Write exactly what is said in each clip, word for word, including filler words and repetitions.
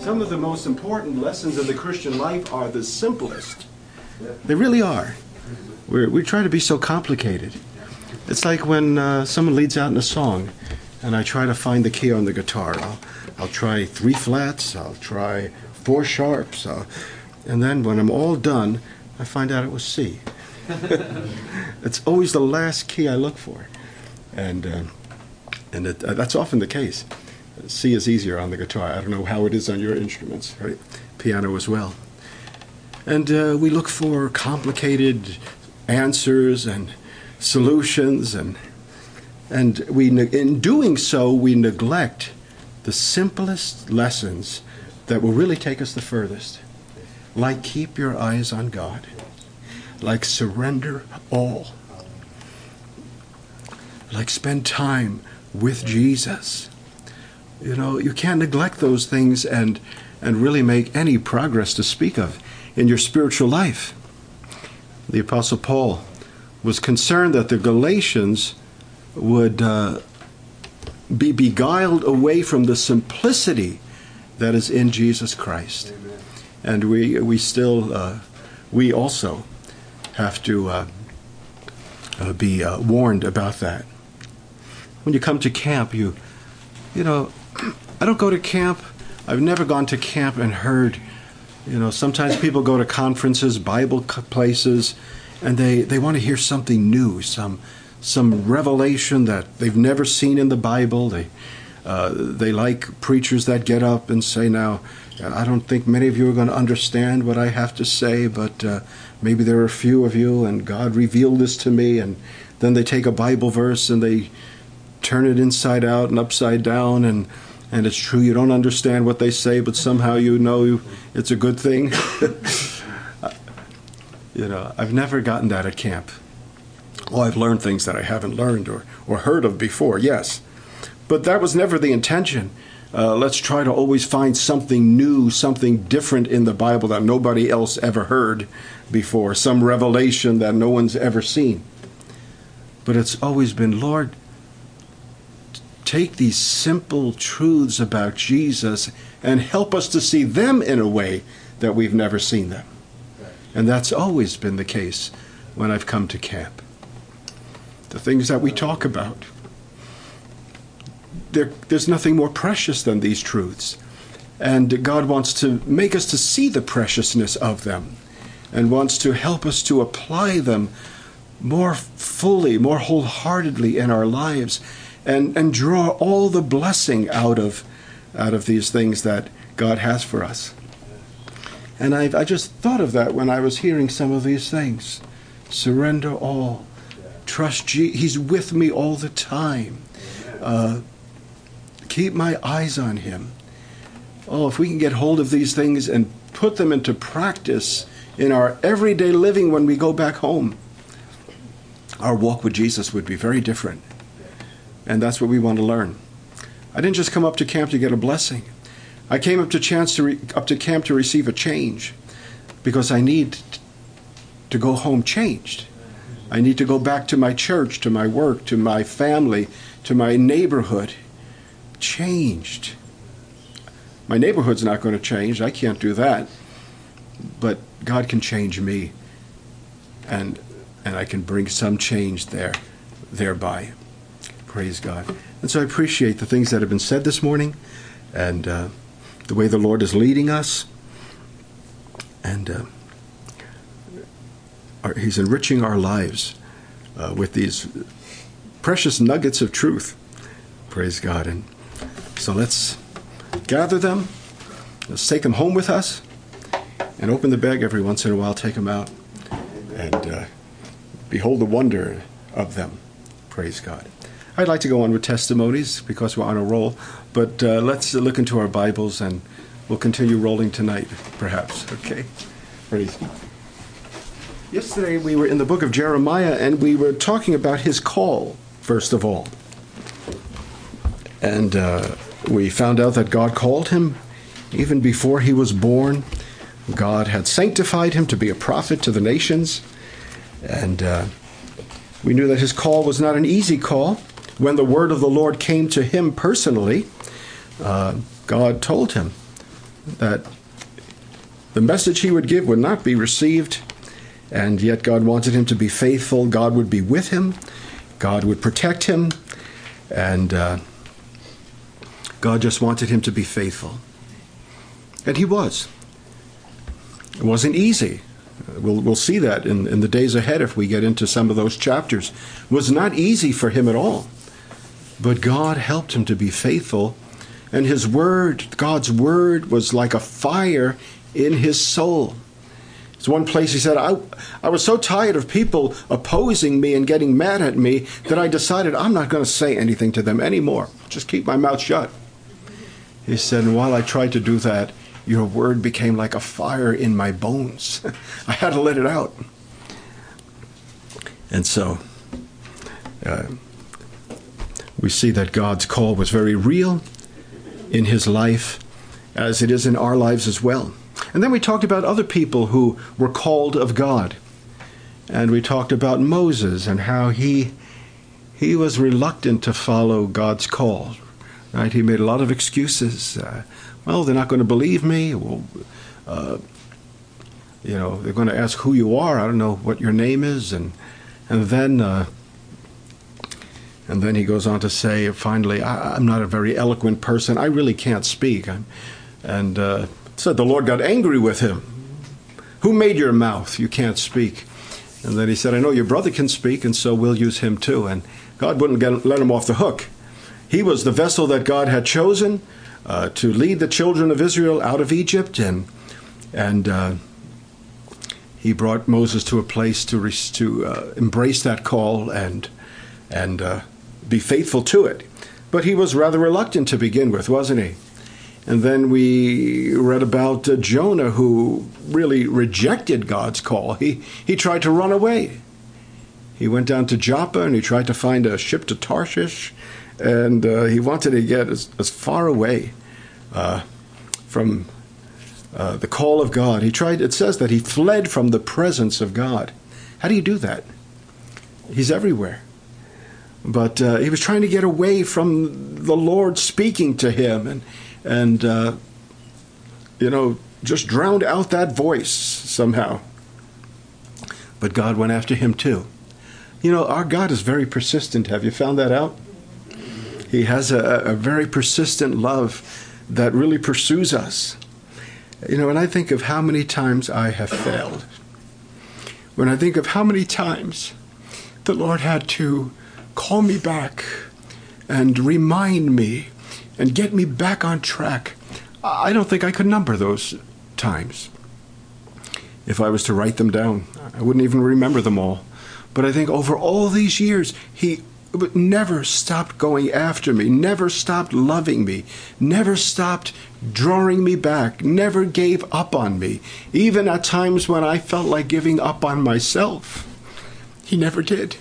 some of the most important lessons of the Christian life are the simplest. They really are. We're, we try to be so complicated. It's like when uh, someone leads out in a song, and I try to find the key on the guitar. I'll, I'll try three flats, I'll try four sharps, I'll, and then when I'm all done, I find out it was C. It's always the last key I look for. And uh, and it, uh, that's often the case. C is easier on the guitar. I don't know how it is on your instruments, right? Piano as well. And uh, we look for complicated answers and solutions, and and we in doing so we neglect the simplest lessons that will really take us the furthest. Like keep your eyes on God. Like surrender all. Like spend time with Jesus. You know, you can't neglect those things and and really make any progress to speak of in your spiritual life. The Apostle Paul was concerned that the Galatians would uh, be beguiled away from the simplicity that is in Jesus Christ. Amen. And we we still, uh, we also have to uh, uh, be uh, warned about that. When you come to camp, you, you know, I don't go to camp. I've never gone to camp and heard, you know, sometimes people go to conferences, Bible places, and they, they want to hear something new, some some revelation that they've never seen in the Bible. They uh, they like preachers that get up and say, now, I don't think many of you are going to understand what I have to say, but uh, maybe there are a few of you, and God revealed this to me. And then they take a Bible verse and they turn it inside out and upside down, and and it's true you don't understand what they say, but somehow you know it's a good thing. You know, I've never gotten that at camp. Oh, I've learned things that I haven't learned or, or heard of before, yes. But that was never the intention. Uh, let's try to always find something new, something different in the Bible that nobody else ever heard before, some revelation that no one's ever seen. But it's always been, Lord, take these simple truths about Jesus and help us to see them in a way that we've never seen them. And that's always been the case when I've come to camp. The things that we talk about, there, there's nothing more precious than these truths. And God wants to make us to see the preciousness of them and wants to help us to apply them more fully, more wholeheartedly in our lives, and, and draw all the blessing out of, out of these things that God has for us. And I've, I just thought of that when I was hearing some of these things. Surrender all. Trust Jesus. He's with me all the time. Uh, keep my eyes on him. Oh, if we can get hold of these things and put them into practice in our everyday living when we go back home, our walk with Jesus would be very different. And that's what we want to learn. I didn't just come up to camp to get a blessing. I came up to chance to re- up to camp to receive a change, because I need t- to go home changed. I need to go back to my church, to my work, to my family, to my neighborhood, changed. My neighborhood's not going to change. I can't do that. But God can change me, and and I can bring some change there, thereby. Praise God. And so I appreciate the things that have been said this morning, and uh, the way the Lord is leading us, and uh, our, he's enriching our lives uh, with these precious nuggets of truth. Praise God. And so let's gather them, let's take them home with us, and open the bag every once in a while, take them out, and uh, behold the wonder of them. Praise God. I'd like to go on with testimonies because we're on a roll, but uh, let's look into our Bibles and we'll continue rolling tonight, perhaps. Okay? Praise God. Yesterday we were in the book of Jeremiah, and we were talking about his call, first of all. And uh, we found out that God called him even before he was born. God had sanctified him to be a prophet to the nations. And uh, we knew that his call was not an easy call. When the word of the Lord came to him personally, uh, God told him that the message he would give would not be received, and yet God wanted him to be faithful. God would be with him. God would protect him, and uh, God just wanted him to be faithful. And he was. It wasn't easy. We'll, we'll see that in, in the days ahead if we get into some of those chapters. It was not easy for him at all. But God helped him to be faithful, and his word, God's word, was like a fire in his soul. It's one place he said, I, I was so tired of people opposing me and getting mad at me that I decided I'm not going to say anything to them anymore. Just keep my mouth shut. He said, and while I tried to do that, your word became like a fire in my bones. I had to let it out. And so uh, we see that God's call was very real in his life, as it is in our lives as well. And then we talked about other people who were called of God. And we talked about Moses and how he he was reluctant to follow God's call. Right? He made a lot of excuses. Uh, well, they're not going to believe me. Well, uh, you know, they're going to ask who you are. I don't know what your name is. And and then uh, and then he goes on to say, finally, I, I'm not a very eloquent person. I really can't speak. I'm, and uh, said the Lord got angry with him. Who made your mouth? You can't speak. And then he said, I know your brother can speak, and so we'll use him too. And God wouldn't get, let him off the hook. He was the vessel that God had chosen uh, to lead the children of Israel out of Egypt, and and uh, he brought Moses to a place to to uh, embrace that call and and uh, be faithful to it. But he was rather reluctant to begin with, wasn't he? And then we read about uh, Jonah, who really rejected God's call. He he tried to run away. He went down to Joppa and he tried to find a ship to Tarshish, and uh, he wanted to get as, as far away uh, from uh, the call of God. He tried. It says that he fled from the presence of God. How do you do that? He's everywhere. But uh, he was trying to get away from the Lord speaking to him, and and uh, you know, just drowned out that voice somehow. But God went after him too. You know, our God is very persistent. Have you found that out? He has a, a very persistent love that really pursues us. You know, and I think of how many times I have failed. When I think of how many times the Lord had to call me back and remind me and get me back on track, I don't think I could number those times. If I was to write them down, I wouldn't even remember them all. But I think over all these years, he never stopped going after me, never stopped loving me, never stopped drawing me back, never gave up on me. Even at times when I felt like giving up on myself, he never did.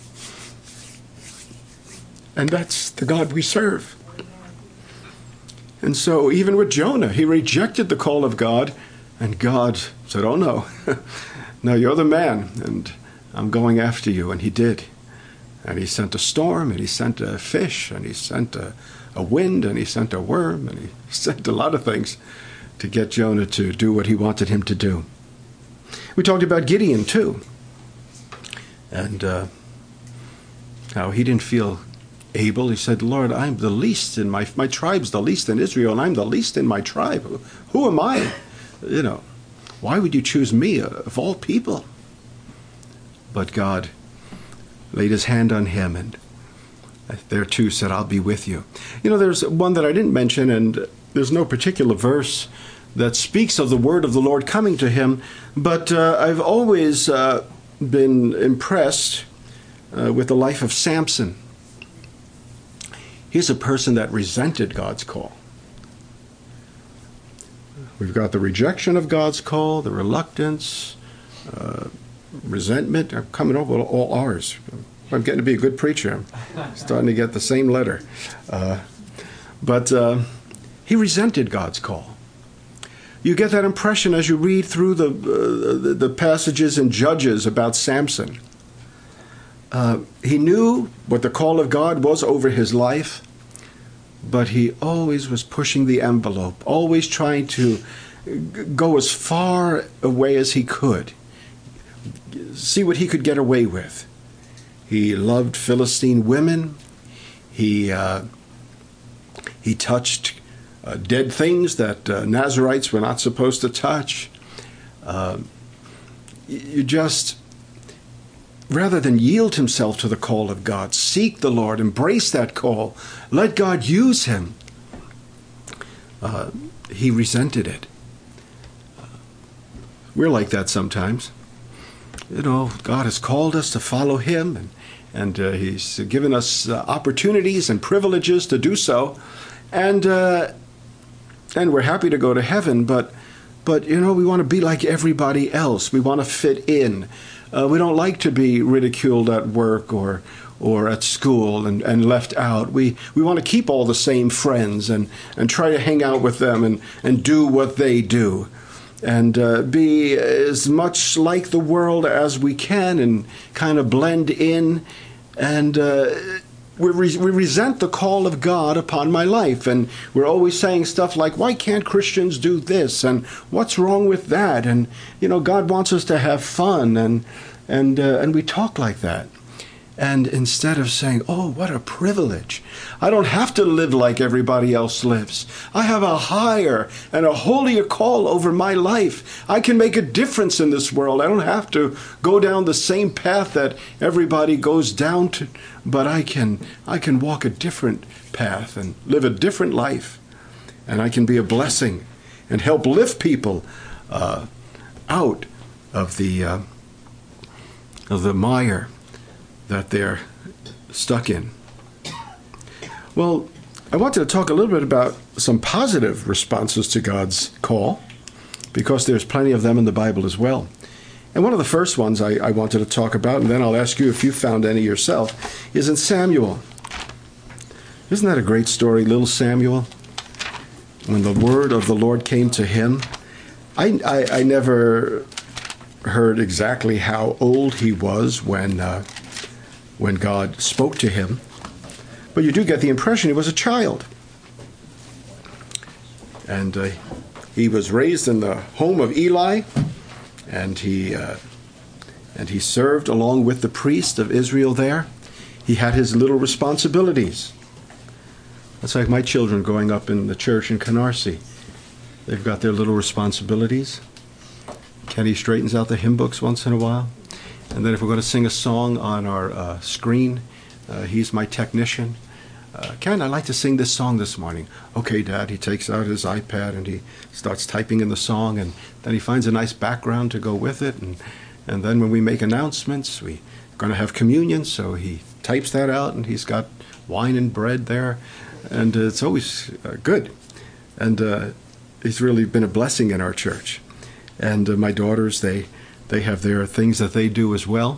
And that's the God we serve. And so even with Jonah, he rejected the call of God, and God said, oh no, no, you're the man, and I'm going after you. And he did. And he sent a storm, and he sent a fish, and he sent a, a wind, and he sent a worm, and he sent a lot of things to get Jonah to do what he wanted him to do. We talked about Gideon too, and uh, how he didn't feel able. He said, Lord, I'm the least in my, my tribe's the least in Israel, and I'm the least in my tribe. Who, who am I? You know, why would you choose me of all people? But God laid his hand on him, and there too said, I'll be with you. You know, there's one that I didn't mention, and there's no particular verse that speaks of the word of the Lord coming to him, but uh, I've always uh, been impressed uh, with the life of Samson. He's a person that resented God's call. We've got the rejection of God's call, the reluctance, uh, resentment. I'm coming over all ours. I'm getting to be a good preacher. I'm starting to get the same letter. Uh, but uh, he resented God's call. You get that impression as you read through the, uh, the, the passages in Judges about Samson. Uh, he knew what the call of God was over his life, but he always was pushing the envelope, always trying to go as far away as he could, see what he could get away with. He loved Philistine women. He uh, he touched uh, dead things that uh, Nazarites were not supposed to touch. Uh, you just, rather than yield himself to the call of God, seek the Lord, embrace that call, let God use him, uh, he resented it. Uh, we're like that sometimes. You know, God has called us to follow him, and, and uh, he's given us uh, opportunities and privileges to do so, and uh, and we're happy to go to heaven, but, but you know, we want to be like everybody else. We want to fit in. Uh, we don't like to be ridiculed at work or or at school and, and left out. We we want to keep all the same friends and, and try to hang out with them and, and do what they do. And uh, be as much like the world as we can and kind of blend in. And uh, we, re- we resent the call of God upon my life. And we're always saying stuff like, why can't Christians do this? And what's wrong with that? And, you know, God wants us to have fun. And, and, uh, and we talk like that. And instead of saying, oh, what a privilege. I don't have to live like everybody else lives. I have a higher and a holier call over my life. I can make a difference in this world. I don't have to go down the same path that everybody goes down to, but I can I can walk a different path and live a different life. And I can be a blessing and help lift people uh, out of the uh, of the mire that they're stuck in. Well, I wanted to talk a little bit about some positive responses to God's call, because there's plenty of them in the Bible as well. And one of the first ones I, I wanted to talk about, and then I'll ask you if you found any yourself, is in Samuel. Isn't that a great story, little Samuel? When the word of the Lord came to him. I, I, I never heard exactly how old he was when uh, when God spoke to him, but you do get the impression he was a child. And uh, he was raised in the home of Eli, and he uh, and he served along with the priest of Israel there. He had his little responsibilities. That's like my children growing up in the church in Canarsie. They've got their little responsibilities. Kenny straightens out the hymn books once in a while. And then if we're going to sing a song on our uh, screen, uh, he's my technician. Uh, Ken, I'd like to sing this song this morning. Okay, Dad. He takes out his iPad and he starts typing in the song, and then he finds a nice background to go with it. And, and then when we make announcements, we're going to have communion, so he types that out, and he's got wine and bread there. And uh, it's always uh, good. And uh, he's really been a blessing in our church. And uh, my daughters, they... They have their things that they do as well.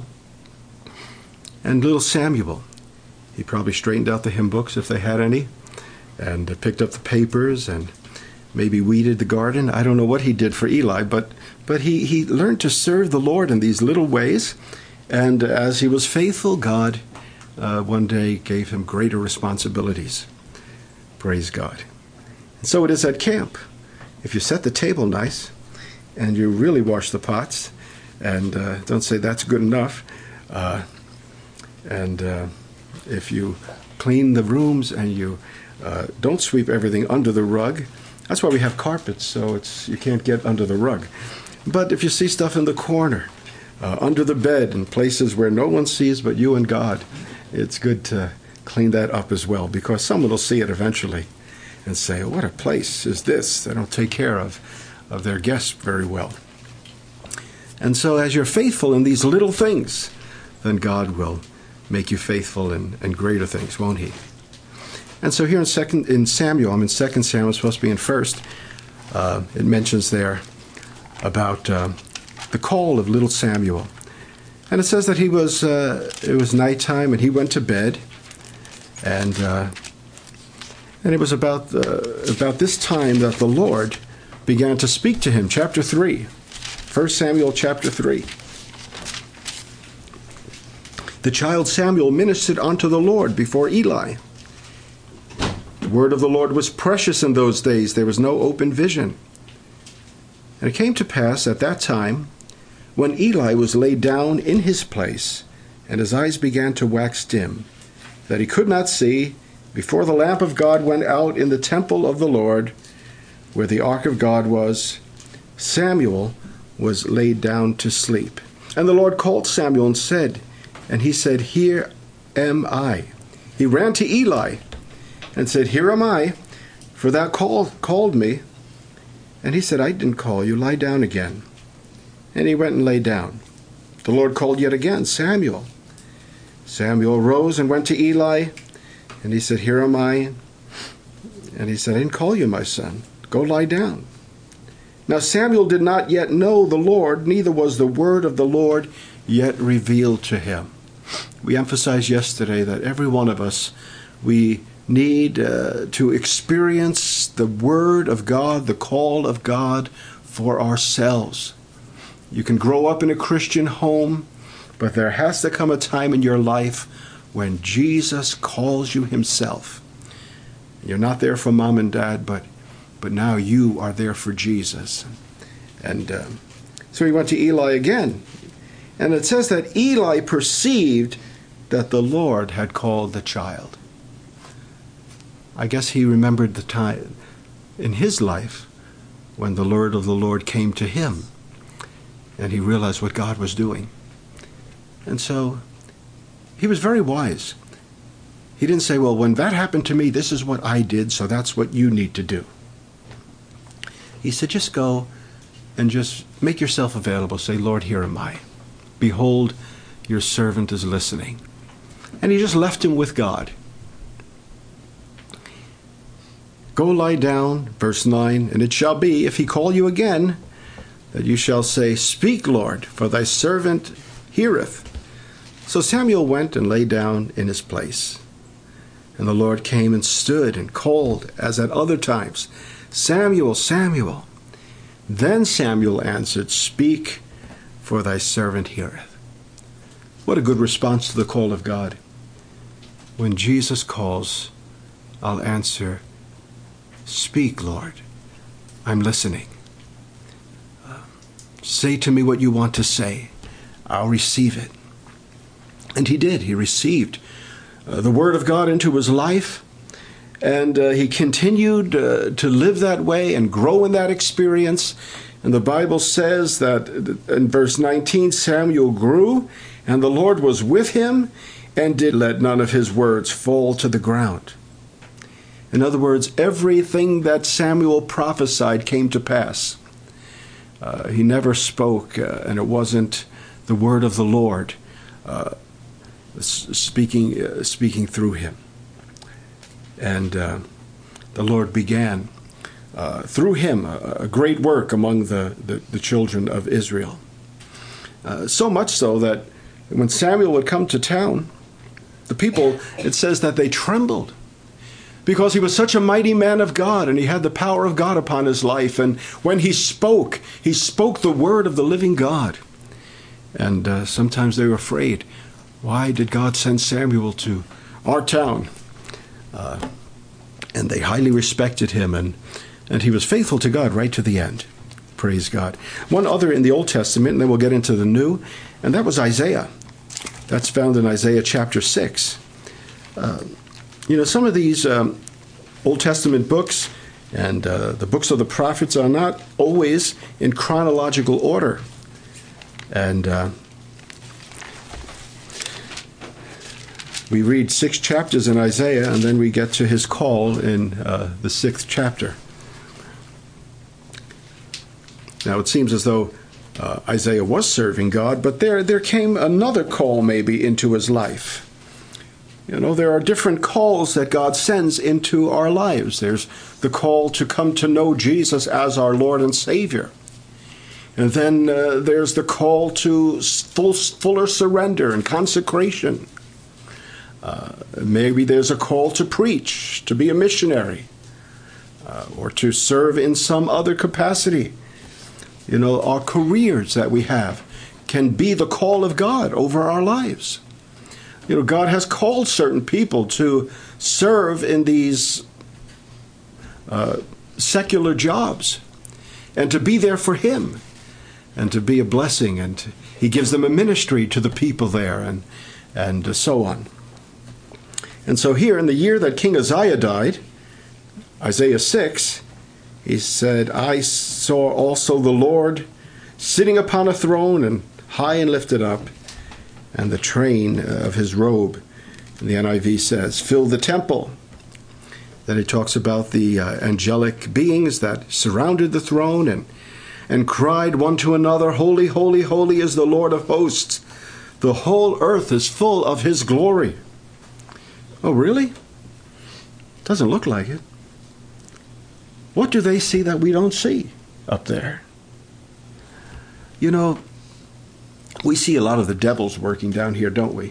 And little Samuel, he probably straightened out the hymn books if they had any, and picked up the papers and maybe weeded the garden. I don't know what he did for Eli, but but he, he learned to serve the Lord in these little ways. And as he was faithful, God uh, one day gave him greater responsibilities. Praise God. And so it is at camp. If you set the table nice and you really wash the pots, and uh, don't say that's good enough. Uh, and uh, if you clean the rooms and you uh, don't sweep everything under the rug, that's why we have carpets, so it's you can't get under the rug. But if you see stuff in the corner, uh, under the bed, in places where no one sees but you and God, it's good to clean that up as well, because someone will see it eventually and say, what a place is this? They don't take care of, of their guests very well. And so as you're faithful in these little things, then God will make you faithful in, in greater things, won't he? And so here in second in Samuel, I'm in Second Samuel, it's supposed to be in First, uh, it mentions there about uh, the call of little Samuel. And it says that he was, uh, it was nighttime and he went to bed. And uh, and it was about, uh, about this time that the Lord began to speak to him. Chapter three. First Samuel chapter three. The child Samuel ministered unto the Lord before Eli. word of the Lord was precious in those days. There was no open vision. And it came to pass at that time, when Eli was laid down in his place, and his eyes began to wax dim, that he could not see, before the lamp of God went out in the temple of the Lord, where the ark of God was, Samuel was laid down to sleep. And the Lord called Samuel and said, and he said, Here am I. He ran to Eli and said, Here am I, for thou call, called me. And he said, I didn't call you, lie down again. And he went and lay down. The Lord called yet again, Samuel. Samuel rose and went to Eli, and he said, Here am I. And he said, I didn't call you, my son. Go lie down. Now Samuel did not yet know the Lord, neither was the word of the Lord yet revealed to him. We emphasized yesterday that every one of us, we need uh, to experience the word of God, the call of God for ourselves. You can grow up in a Christian home, but there has to come a time in your life when Jesus calls you himself. You're not there for mom and dad, but but now you are there for Jesus. And uh, so he went to Eli again. And it says that Eli perceived that the Lord had called the child. I guess he remembered the time in his life when the word of the Lord came to him, and he realized what God was doing. And so he was very wise. He didn't say, well, when that happened to me, this is what I did, so that's what you need to do. He said, just go and just make yourself available. Say, Lord, here am I. Behold, your servant is listening. And he just left him with God. Go lie down, verse nine, and it shall be, if he call you again, that you shall say, Speak, Lord, for thy servant heareth. So Samuel went and lay down in his place. And the Lord came and stood and called, as at other times, Samuel, Samuel. Then Samuel answered, Speak, for thy servant heareth. What a good response to the call of God. When Jesus calls, I'll answer, Speak, Lord. I'm listening. Uh, say to me what you want to say. I'll receive it. And he did. He received uh, the word of God into his life. And uh, he continued uh, to live that way and grow in that experience. And the Bible says that in verse nineteen, Samuel grew, and the Lord was with him, and did let none of his words fall to the ground. In other words, everything that Samuel prophesied came to pass. Uh, he never spoke, uh, and it wasn't the word of the Lord uh, speaking, uh, speaking through him. And uh, the Lord began, uh, through him, a, a great work among the, the, the children of Israel. Uh, so much so that when Samuel would come to town, the people, it says that they trembled, because he was such a mighty man of God, and he had the power of God upon his life. And when he spoke, he spoke the word of the living God. And uh, sometimes they were afraid. Why did God send Samuel to our town? Uh, and they highly respected him, and, and he was faithful to God right to the end. Praise God. One other in the Old Testament, and then we'll get into the New, and that was Isaiah. That's found in Isaiah chapter six. Uh, you know, some of these um, Old Testament books and uh, the books of the prophets are not always in chronological order. And uh, we read six chapters in Isaiah, and then we get to his call in uh, the sixth chapter. Now, it seems as though uh, Isaiah was serving God, but there, there came another call maybe into his life. You know, there are different calls that God sends into our lives. There's the call to come to know Jesus as our Lord and Savior. And then uh, there's the call to full, fuller surrender and consecration. Uh, maybe there's a call to preach, to be a missionary, uh, or to serve in some other capacity. You know, our careers that we have can be the call of God over our lives. You know, God has called certain people to serve in these uh, secular jobs and to be there for him and to be a blessing. And he gives them a ministry to the people there and, and so on. And so here in the year that King Uzziah died, Isaiah six, he said, I saw also the Lord sitting upon a throne and high and lifted up, and the train of his robe, and the N I V says, filled the temple. Then it talks about the uh, angelic beings that surrounded the throne and, and cried one to another, holy, holy, holy is the Lord of hosts. The whole earth is full of his glory. Oh, really? Doesn't look like it. What do they see that we don't see up there? You know, we see a lot of the devils working down here, don't we?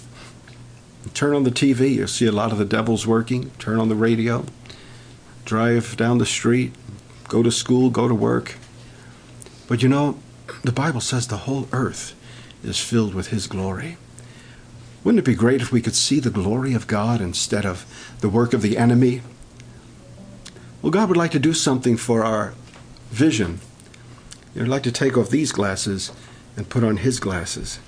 Turn on the T V, you'll see a lot of the devils working. Turn on the radio. Drive down the street. Go to school, go to work. But you know, the Bible says the whole earth is filled with his glory. Wouldn't it be great if we could see the glory of God instead of the work of the enemy? Well, God would like to do something for our vision. He'd like to take off these glasses and put on his glasses.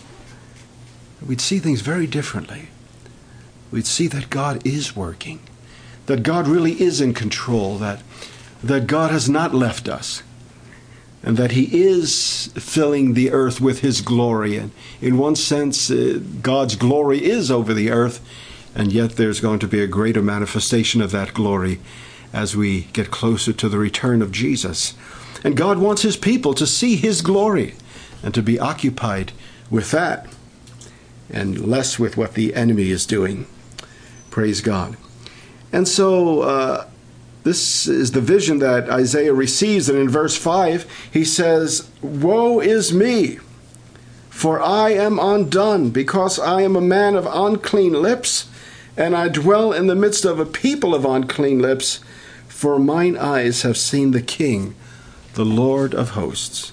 We'd see things very differently. We'd see that God is working, that God really is in control, that, that God has not left us, and that he is filling the earth with his glory. And in one sense, uh, God's glory is over the earth, and yet there's going to be a greater manifestation of that glory as we get closer to the return of Jesus. And God wants his people to see his glory and to be occupied with that and less with what the enemy is doing. Praise God. And so uh, this is the vision that Isaiah receives. And in verse five, he says, woe is me, for I am undone, because I am a man of unclean lips, and I dwell in the midst of a people of unclean lips, for mine eyes have seen the King, the Lord of hosts.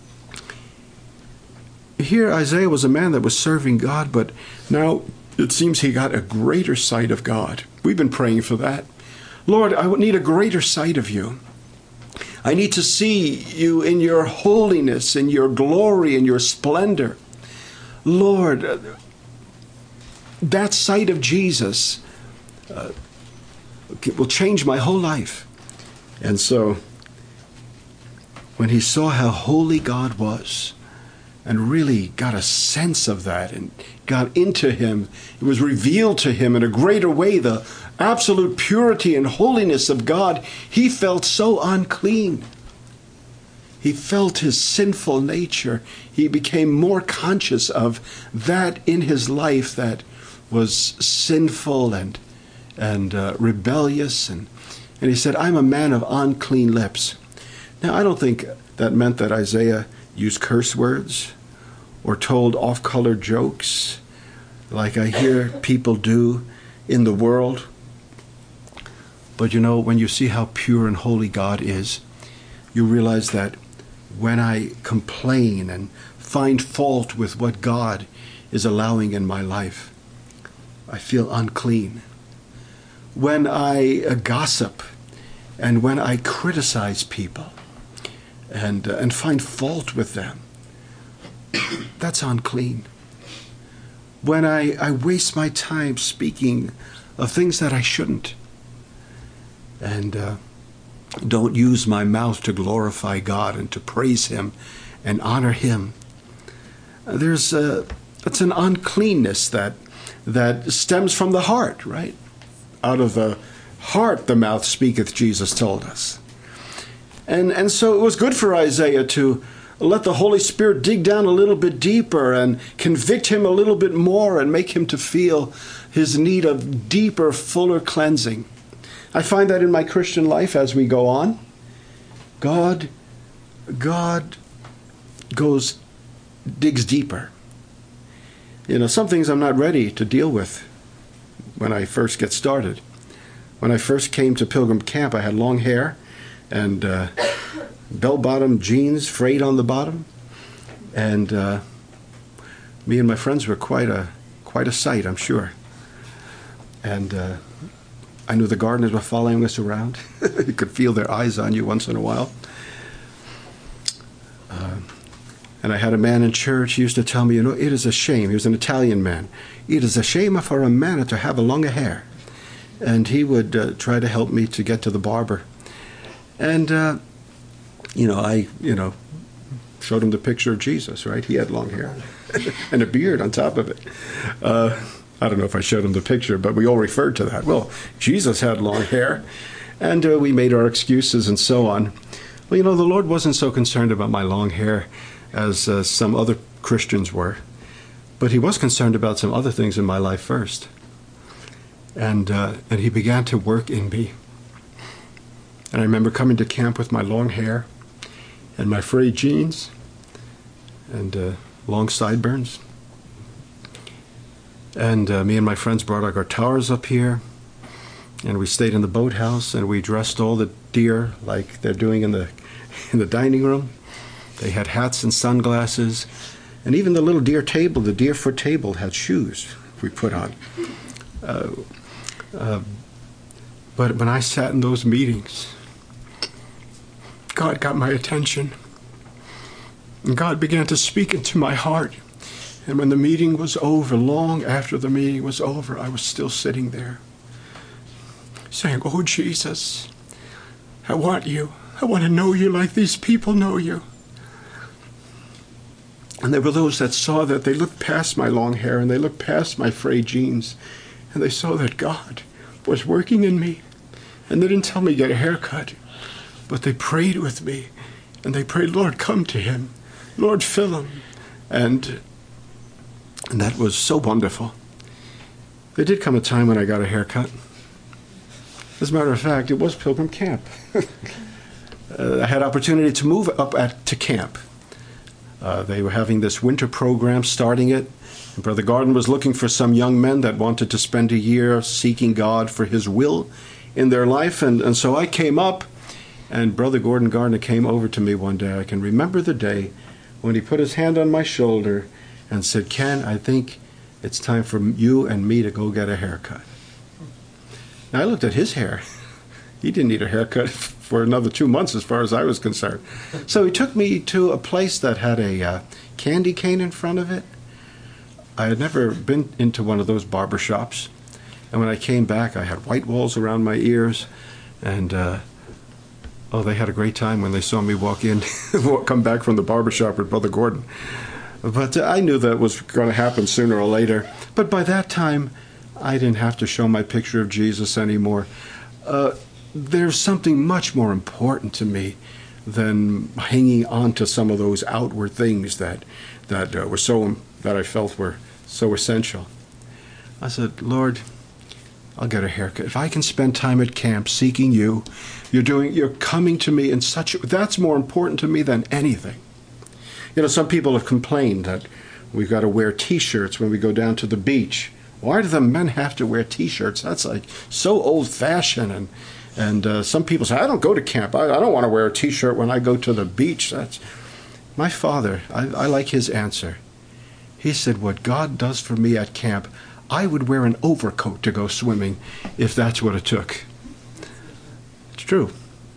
Here Isaiah was a man that was serving God, but now it seems he got a greater sight of God. We've been praying for that. Lord, I need a greater sight of you. I need to see you in your holiness, in your glory, in your splendor. Lord, that sight of Jesus uh, will change my whole life. And so, when he saw how holy God was, and really got a sense of that and got into him, it was revealed to him in a greater way, the absolute purity and holiness of God, he felt so unclean. He felt his sinful nature. He became more conscious of that in his life that was sinful and and uh, rebellious. And, and he said, I'm a man of unclean lips. Now, I don't think that meant that Isaiah used curse words or told off-color jokes like I hear people do in the world. But you know, when you see how pure and holy God is, you realize that when I complain and find fault with what God is allowing in my life, I feel unclean. When I uh, gossip and when I criticize people and uh, and find fault with them, that's unclean. When I, I waste my time speaking of things that I shouldn't and uh, don't use my mouth to glorify God and to praise him and honor him, there's a, it's an uncleanness that that stems from the heart, right? Out of the heart the mouth speaketh, Jesus told us. And and so it was good for Isaiah to let the Holy Spirit dig down a little bit deeper and convict him a little bit more and make him to feel his need of deeper, fuller cleansing. I find that in my Christian life as we go on. God, God goes, digs deeper. You know, some things I'm not ready to deal with when I first get started. When I first came to Pilgrim Camp, I had long hair and uh, bell-bottom jeans frayed on the bottom, and uh, me and my friends were quite a quite a sight, I'm sure. And uh, I knew the gardeners were following us around. You could feel their eyes on you once in a while. Uh, and I had a man in church who used to tell me, you know, it is a shame. He was an Italian man. It is a shame for a man to have a long hair. And he would uh, try to help me to get to the barber. And, uh, you know, I, you know, showed him the picture of Jesus, right? He had long hair and a beard on top of it. Uh, I don't know if I showed him the picture, but we all referred to that. Well, Jesus had long hair, and uh, we made our excuses and so on. Well, you know, the Lord wasn't so concerned about my long hair as uh, some other Christians were, but he was concerned about some other things in my life first. And, uh, and he began to work in me. And I remember coming to camp with my long hair and my frayed jeans and uh, long sideburns. And uh, me and my friends brought our guitars up here, and we stayed in the boathouse, and we dressed all the deer like they're doing in the in the dining room. They had hats and sunglasses, and even the little deer table, the deer foot table, had shoes we put on. Uh, uh, but when I sat in those meetings, God got my attention, and God began to speak into my heart. And when the meeting was over, long after the meeting was over, I was still sitting there saying, oh, Jesus, I want you. I want to know you like these people know you. And there were those that saw that. They looked past my long hair and they looked past my frayed jeans, and they saw that God was working in me. And they didn't tell me to get a haircut, but they prayed with me, and they prayed, Lord, come to him. Lord, fill him. And And that was so wonderful. There did come a time when I got a haircut. As a matter of fact, it was Pilgrim Camp. uh, I had opportunity to move up at, to camp. Uh, they were having this winter program, starting it. And Brother Garden was looking for some young men that wanted to spend a year seeking God for his will in their life. And, and so I came up, and Brother Gordon Gardner came over to me one day. I can remember the day when he put his hand on my shoulder and said, Ken, I think it's time for you and me to go get a haircut. Now, I looked at his hair. He didn't need a haircut for another two months as far as I was concerned. So he took me to a place that had a uh, candy cane in front of it. I had never been into one of those barber shops. And when I came back, I had white walls around my ears. And, uh, oh, they had a great time when they saw me walk in, come back from the barber shop with Brother Gordon. But uh, I knew that was going to happen sooner or later. But by that time, I didn't have to show my picture of Jesus anymore. Uh, there's something much more important to me than hanging on to some of those outward things that that uh, were so that I felt were so essential. I said, Lord, I'll get a haircut. If I can spend time at camp seeking you, you're doing, you're coming to me in such. That's more important to me than anything. You know, some people have complained that we've got to wear T-shirts when we go down to the beach. Why do the men have to wear T-shirts? That's like so old-fashioned. And and uh, some people say, I don't go to camp. I, I don't want to wear a T-shirt when I go to the beach. That's my father. I, I like his answer. He said, what God does for me at camp, I would wear an overcoat to go swimming if that's what it took. It's true.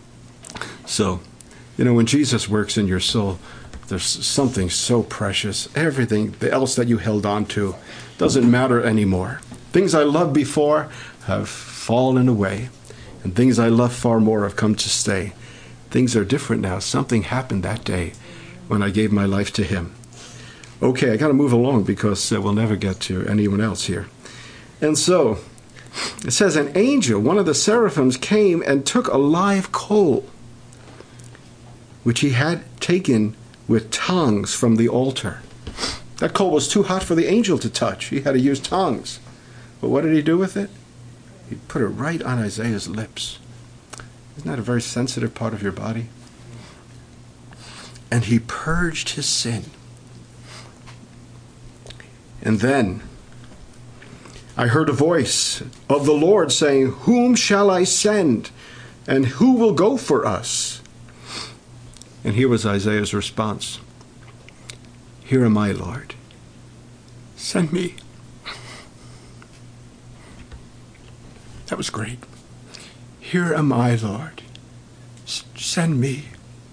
So, you know, when Jesus works in your soul, there's something so precious. Everything else that you held on to doesn't matter anymore. Things I loved before have fallen away, and things I love far more have come to stay. Things are different now. Something happened that day when I gave my life to him. Okay, I got to move along because uh, we'll never get to anyone else here. And so, it says, an angel, one of the seraphims, came and took a live coal, which he had taken with tongs from the altar. That coal was too hot for the angel to touch. He had to use tongs. But what did he do with it? He put it right on Isaiah's lips. Isn't that a very sensitive part of your body? And he purged his sin. And then I heard a voice of the Lord saying, whom shall I send? And who will go for us? And here was Isaiah's response. Here am I, Lord. Send me. That was great. Here am I, Lord. S- send me.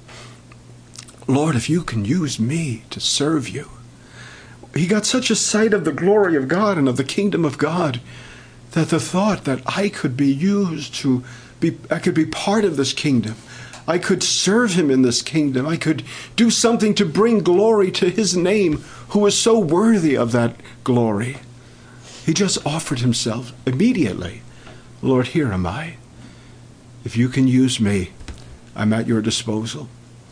Lord, if you can use me to serve you. He got such a sight of the glory of God and of the kingdom of God that the thought that I could be used to be, I could be part of this kingdom. I could serve him in this kingdom. I could do something to bring glory to his name, who is so worthy of that glory. He just offered himself immediately. Lord, here am I. If you can use me, I'm at your disposal.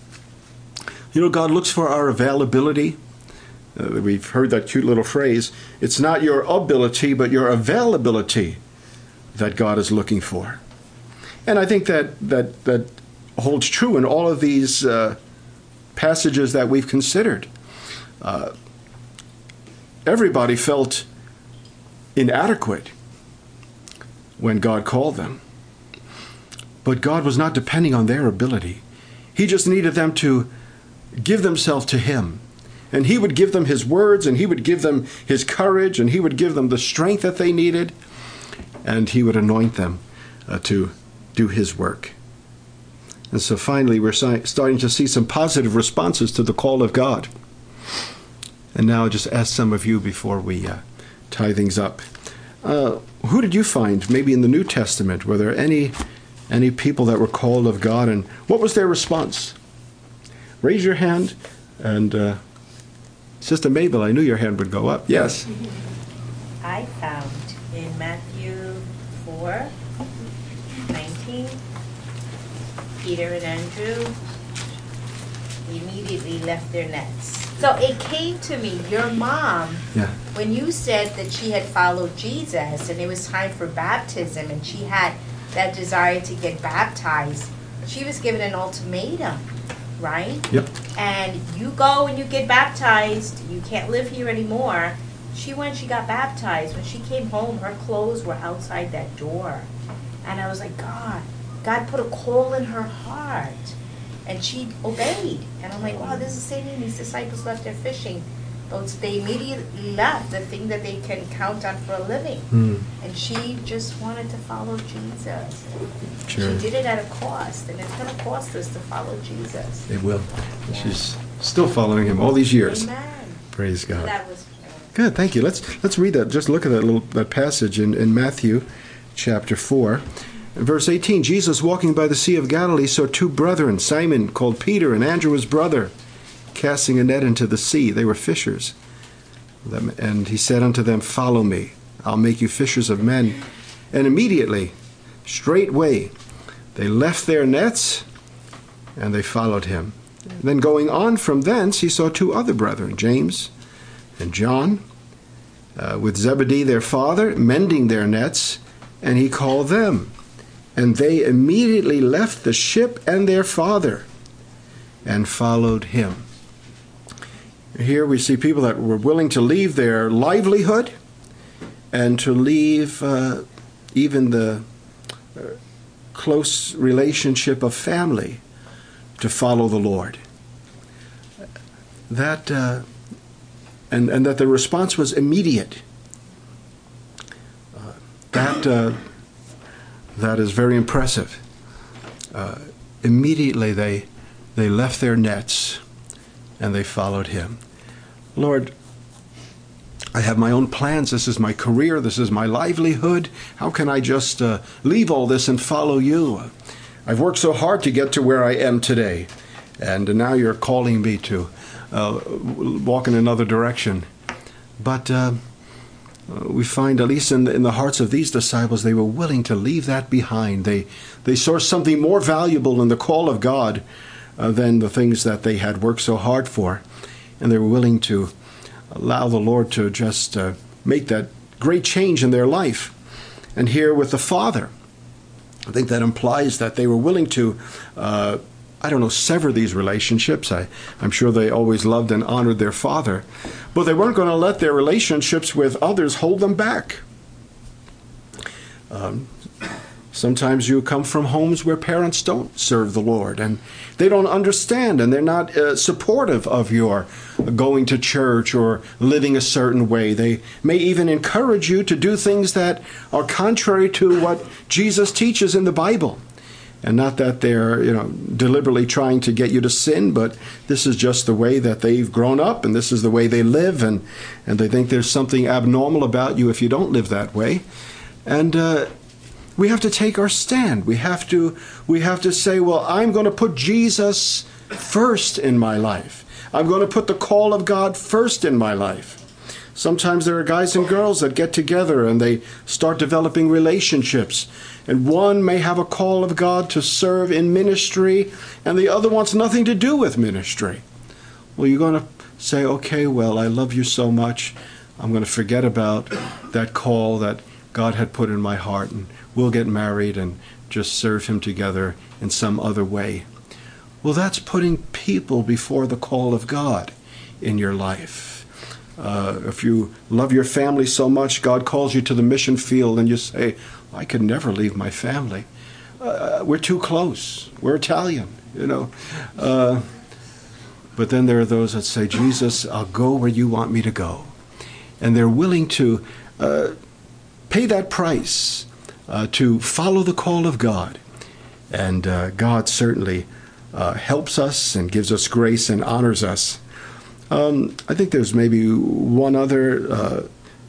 You know, God looks for our availability. Uh, we've heard that cute little phrase. It's not your ability, but your availability that God is looking for. And I think that that that holds true in all of these uh, passages that we've considered. Uh, everybody felt inadequate when God called them. But God was not depending on their ability. He just needed them to give themselves to him. And he would give them his words, and he would give them his courage, and he would give them the strength that they needed, and he would anoint them uh, to do his work. And so finally, we're si- starting to see some positive responses to the call of God. And now I'll just ask some of you before we uh, tie things up. Uh, who did you find, maybe in the New Testament, were there any any people that were called of God, and what was their response? Raise your hand, and uh, Sister Mabel, I knew your hand would go up. Yes. I found in Matthew four nineteen, Peter and Andrew immediately left their nets. So it came to me, your mom, yeah. when you said that she had followed Jesus and it was time for baptism and she had that desire to get baptized, she was given an ultimatum, right? Yep. And you go and you get baptized, you can't live here anymore. She went, she got baptized. When she came home, her clothes were outside that door. And I was like, God, God put a call in her heart. And she obeyed. And I'm like, wow, this is the same thing. These disciples left their fishing boats. They immediately left the thing that they can count on for a living. Mm. And she just wanted to follow Jesus. Sure. She did it at a cost. And it's going to cost us to follow Jesus. It will. Yeah. She's still following him all these years. Amen. Praise God. That was good. Thank you. Let's let's read that. Just look at that little that passage in, in Matthew chapter four. Verse eighteen, Jesus walking by the Sea of Galilee saw two brethren, Simon called Peter and Andrew his brother, casting a net into the sea. They were fishers. And he said unto them, follow me, I'll make you fishers of men. And immediately, straightway, they left their nets and they followed him. Then going on from thence, he saw two other brethren, James and John, uh, with Zebedee their father, mending their nets, and he called them. And they immediately left the ship and their father and followed him. Here we see people that were willing to leave their livelihood and to leave uh, even the uh, close relationship of family to follow the Lord. That uh, and and that the response was immediate. Uh, that. Uh, That is very impressive. Uh, immediately they they left their nets and they followed him. Lord, I have my own plans. This is my career. This is my livelihood. How can I just uh, leave all this and follow you? I've worked so hard to get to where I am today, and now you're calling me to uh, walk in another direction. But uh, we find, at least in the, in the hearts of these disciples, they were willing to leave that behind. They they saw something more valuable in the call of God uh, than the things that they had worked so hard for. And they were willing to allow the Lord to just uh, make that great change in their life. And here with the Father, I think that implies that they were willing to, uh, I don't know, sever these relationships. I, I'm sure they always loved and honored their Father. But they weren't going to let their relationships with others hold them back. Um, Sometimes you come from homes where parents don't serve the Lord, and they don't understand, and they're not uh, supportive of your going to church or living a certain way. They may even encourage you to do things that are contrary to what Jesus teaches in the Bible. And not that they're, you know, deliberately trying to get you to sin, but this is just the way that they've grown up, and this is the way they live, and, and they think there's something abnormal about you if you don't live that way. And uh, we have to take our stand. We have to we have to say, well, I'm going to put Jesus first in my life. I'm going to put the call of God first in my life. Sometimes there are guys and girls that get together and they start developing relationships. And one may have a call of God to serve in ministry, and the other wants nothing to do with ministry. Well, you're going to say, okay, well, I love you so much. I'm going to forget about that call that God had put in my heart, and we'll get married and just serve him together in some other way. Well, that's putting people before the call of God in your life. Uh, if you love your family so much, God calls you to the mission field, and you say, I could never leave my family. Uh, we're too close. We're Italian, you know. Uh, but then there are those that say, Jesus, I'll go where you want me to go. And they're willing to uh, pay that price uh, to follow the call of God. And uh, God certainly uh, helps us and gives us grace and honors us. Um, I think there's maybe one other uh,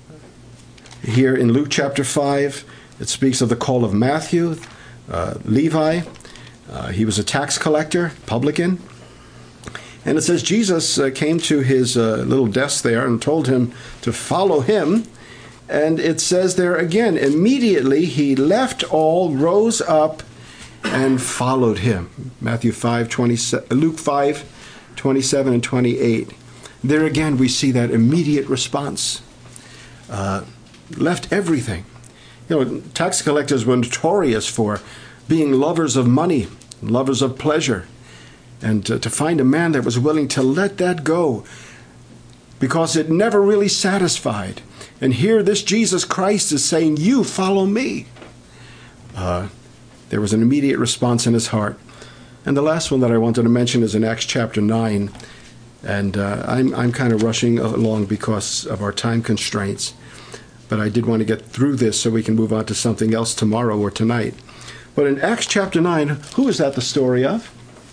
here in Luke chapter five. It speaks of the call of Matthew, uh, Levi. Uh, he was a tax collector, publican. And it says Jesus uh, came to his uh, little desk there and told him to follow him. And it says there again, immediately he left all, rose up, and followed him. Matthew five twenty-seven, Luke five twenty-seven and twenty-eight. There again we see that immediate response. Uh, left everything. You know, tax collectors were notorious for being lovers of money, lovers of pleasure. And to, to find a man that was willing to let that go because it never really satisfied. And here this Jesus Christ is saying, you follow me. Uh, there was an immediate response in his heart. And the last one that I wanted to mention is in Acts chapter nine. And uh, I'm, I'm kind of rushing along because of our time constraints. But I did want to get through this so we can move on to something else tomorrow or tonight. But in Acts chapter nine, who is that the story of?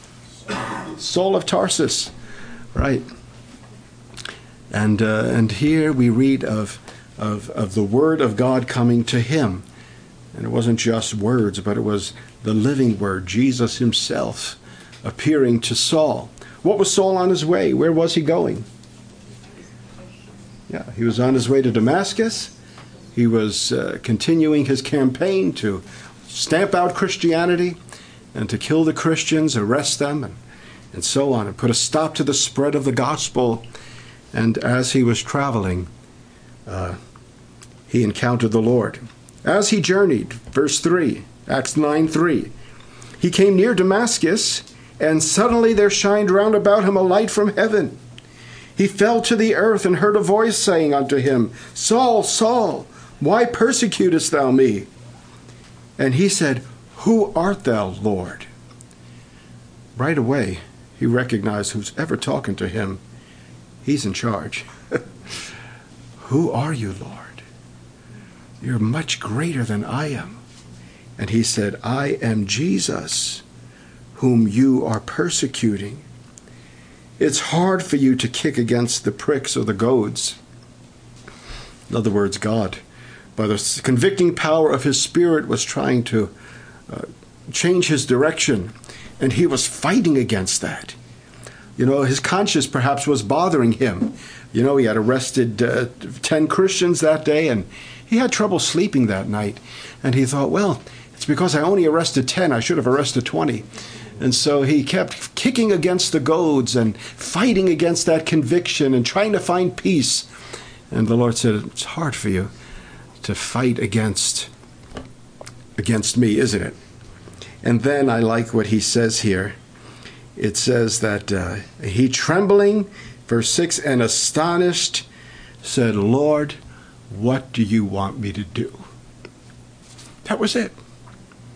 Saul of Tarsus. Right. And uh, and here we read of, of, of the word of God coming to him. And it wasn't just words, but it was the living word, Jesus himself, appearing to Saul. What was Saul on his way? Where was he going? Yeah, he was on his way to Damascus. He was uh, continuing his campaign to stamp out Christianity and to kill the Christians, arrest them, and, and so on, and put a stop to the spread of the gospel. And as he was traveling, uh, he encountered the Lord. As he journeyed, verse three, Acts nine three, he came near Damascus, and suddenly there shined round about him a light from heaven. He fell to the earth and heard a voice saying unto him, Saul, Saul, why persecutest thou me? And he said, Who art thou, Lord? Right away, he recognized who's ever talking to him. He's in charge. Who are you, Lord? You're much greater than I am. And he said, I am Jesus, whom you are persecuting. It's hard for you to kick against the pricks or the goads. In other words, God, by the convicting power of his Spirit, was trying to uh, change his direction, and he was fighting against that. You know, his conscience perhaps was bothering him. You know, he had arrested uh, ten Christians that day, and he had trouble sleeping that night. And he thought, well, it's because I only arrested ten. I should have arrested twenty. And so he kept kicking against the goads and fighting against that conviction and trying to find peace. And the Lord said, it's hard for you to fight against, against me, isn't it? And then I like what he says here. It says that uh, he, trembling, verse six, and astonished, said, Lord, what do you want me to do? That was it.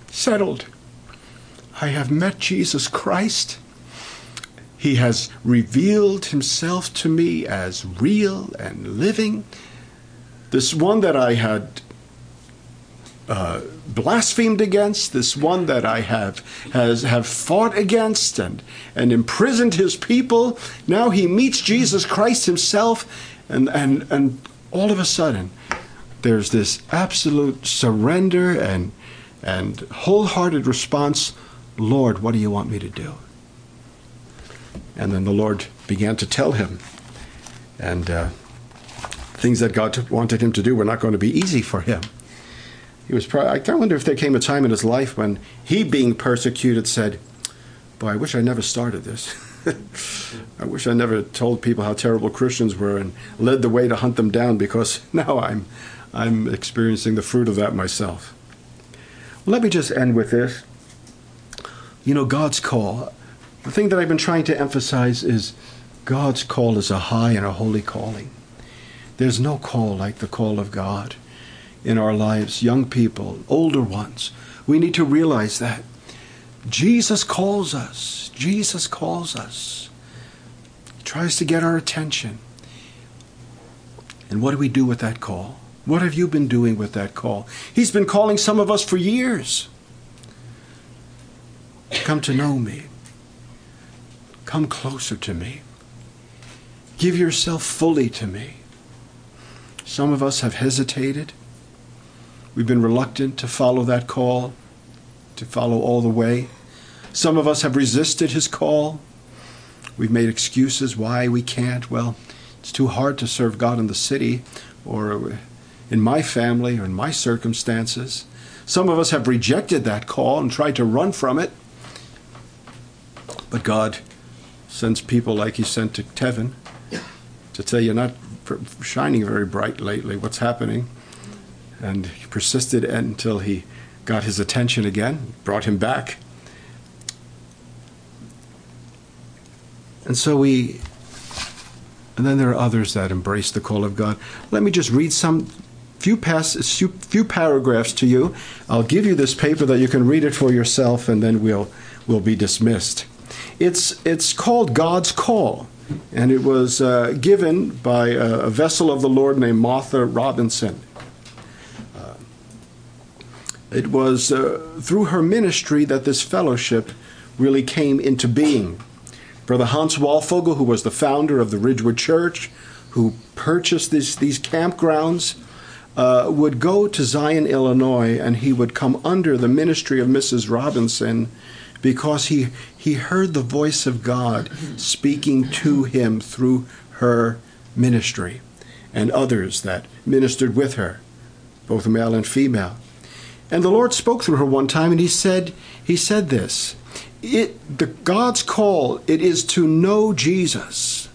settled. I have met Jesus Christ. He has revealed himself to me as real and living. This one that I had uh, blasphemed against, this one that I have has have fought against and, and imprisoned his people, now he meets Jesus Christ himself, and, and, and all of a sudden there's this absolute surrender and, and wholehearted response, Lord, what do you want me to do? And then the Lord began to tell him. And uh, things that God wanted him to do were not going to be easy for him. He was. Probably, I wonder if there came a time in his life when he, being persecuted, said, boy, I wish I never started this. I wish I never told people how terrible Christians were and led the way to hunt them down, because now I'm, I'm experiencing the fruit of that myself. Well, let me just end with this. You know, God's call. The thing that I've been trying to emphasize is God's call is a high and a holy calling. There's no call like the call of God in our lives, young people, older ones. We need to realize that. Jesus calls us. Jesus calls us. He tries to get our attention. And what do we do with that call? What have you been doing with that call? He's been calling some of us for years. Come to know me. Come closer to me. Give yourself fully to me. Some of us have hesitated. We've been reluctant to follow that call, to follow all the way. Some of us have resisted his call. We've made excuses why we can't. Well, it's too hard to serve God in the city or in my family or in my circumstances. Some of us have rejected that call and tried to run from it. But God sends people like he sent to Tevin to tell you, not shining very bright lately, what's happening? And he persisted until he got his attention again, brought him back. And so we, and then there are others that embrace the call of God. Let me just read some few, pass, few, few paragraphs to you. I'll give you this paper that you can read it for yourself, and then we'll, we'll be dismissed. It's, it's called God's Call, and it was uh, given by a, a vessel of the Lord named Martha Robinson. Uh, it was uh, through her ministry that this fellowship really came into being. Brother Hans Walfogel, who was the founder of the Ridgewood Church, who purchased this, these campgrounds, uh, would go to Zion, Illinois, and he would come under the ministry of Missus Robinson, because he, he heard the voice of God speaking to him through her ministry and others that ministered with her, both male and female. And the Lord spoke through her one time, and he said, he said this, it, the God's call, it is to know Jesus,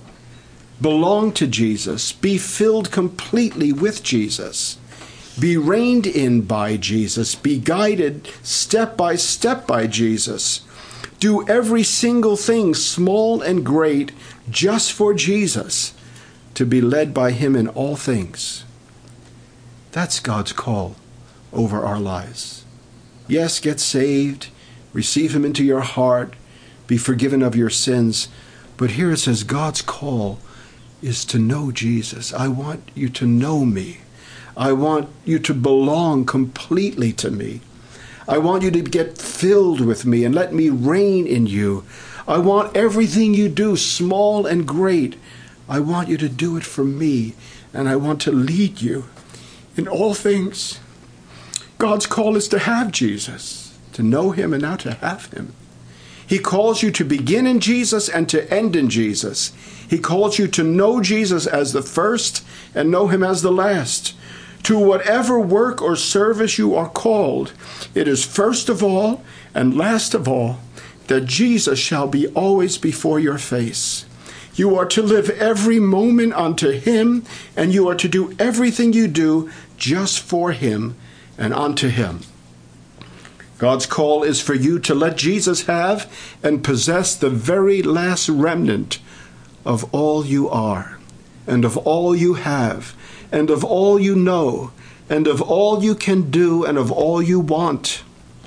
belong to Jesus, be filled completely with Jesus, be reined in by Jesus, be guided step by step by Jesus. Do every single thing, small and great, just for Jesus, to be led by him in all things. That's God's call over our lives. Yes, get saved, receive him into your heart, be forgiven of your sins. But here it says God's call is to know Jesus. I want you to know me. I want you to belong completely to me. I want you to get filled with me and let me reign in you. I want everything you do, small and great, I want you to do it for me, and I want to lead you in all things. God's call is to have Jesus, to know him and now to have him. He calls you to begin in Jesus and to end in Jesus. He calls you to know Jesus as the first and know him as the last. To whatever work or service you are called, it is first of all and last of all that Jesus shall be always before your face. You are to live every moment unto him, and you are to do everything you do just for him and unto him. God's call is for you to let Jesus have and possess the very last remnant of all you are, and of all you have, and of all you know, and of all you can do, and of all you want.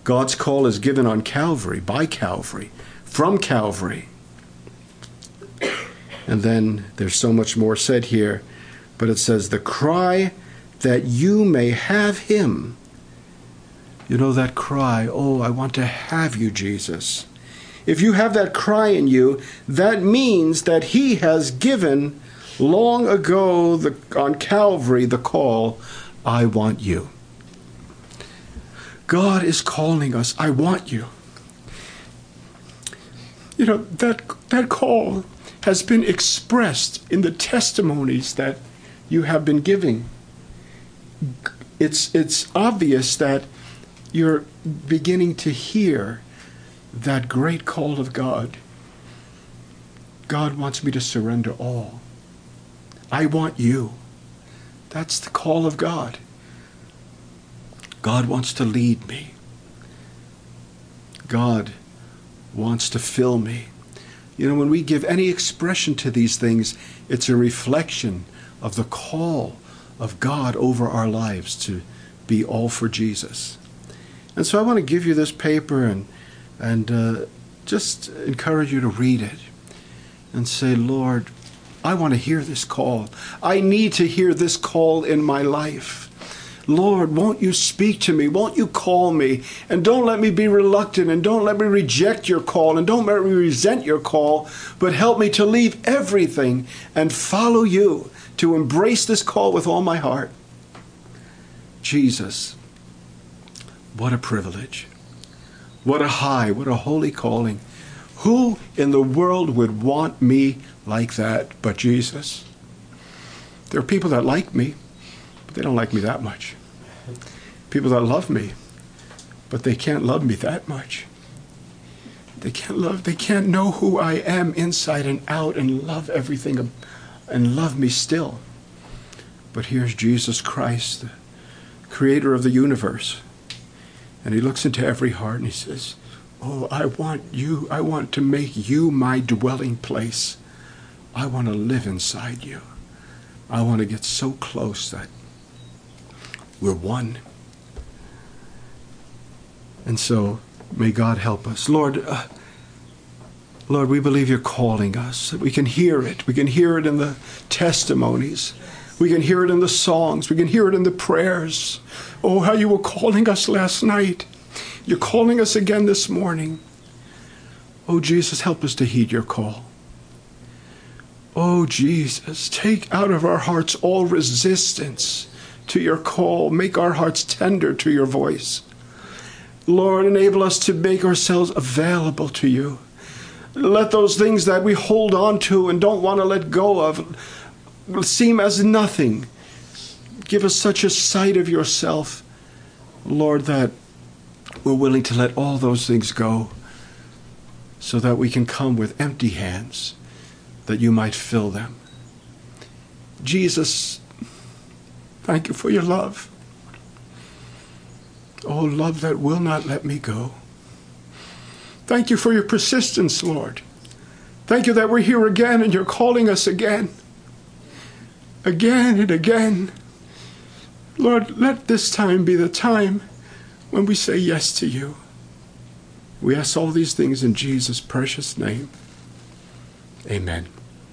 God's call is given on Calvary, by Calvary, from Calvary. And then there's so much more said here, but it says, the cry that you may have him. You know that cry, oh, I want to have you, Jesus. If you have that cry in you, that means that he has given long ago the, on Calvary the call, I want you. God is calling us, I want you. You know, that that call has been expressed in the testimonies that you have been giving. It's, it's obvious that you're beginning to hear that great call of God. God wants me to surrender all. I want you. That's the call of God. God wants to lead me. God wants to fill me. You know, when we give any expression to these things, it's a reflection of the call of God over our lives to be all for Jesus. And so I want to give you this paper and and uh, just encourage you to read it and say, Lord, I want to hear this call. I need to hear this call in my life. Lord, won't you speak to me? Won't you call me? And don't let me be reluctant, and don't let me reject your call, and don't let me resent your call, but help me to leave everything and follow you, to embrace this call with all my heart. Jesus, what a privilege. What a high, what a holy calling. Who in the world would want me like that but Jesus? There are people that like me, but they don't like me that much. People that love me, but they can't love me that much. They can't love, they can't know who I am inside and out and love everything and love me still. But here's Jesus Christ, the creator of the universe. And he looks into every heart and he says, oh, I want you. I want to make you my dwelling place. I want to live inside you. I want to get so close that we're one. And so may God help us. Lord, uh, Lord, we believe you're calling us. We can hear it. We can hear it in the testimonies. We can hear it in the songs. We can hear it in the prayers. Oh, how you were calling us last night. You're calling us again this morning. Oh, Jesus, help us to heed your call. Oh, Jesus, take out of our hearts all resistance to your call. Make our hearts tender to your voice. Lord, enable us to make ourselves available to you. Let those things that we hold on to and don't want to let go of seem as nothing. Give us such a sight of yourself, Lord, that we're willing to let all those things go so that we can come with empty hands, that you might fill them. Jesus, thank you for your love. Oh, love that will not let me go. Thank you for your persistence, Lord. Thank you that we're here again and you're calling us again. Again and again. Lord, let this time be the time when we say yes to you. We ask all these things in Jesus' precious name. Amen.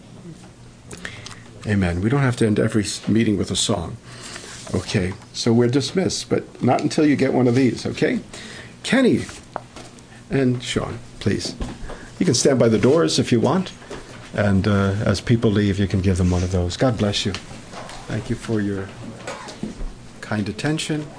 Amen. We don't have to end every meeting with a song. Okay, so we're dismissed, but not until you get one of these, okay? Kenny and Sean, please. You can stand by the doors if you want, and uh, as people leave, you can give them one of those. God bless you. Thank you for your kind attention.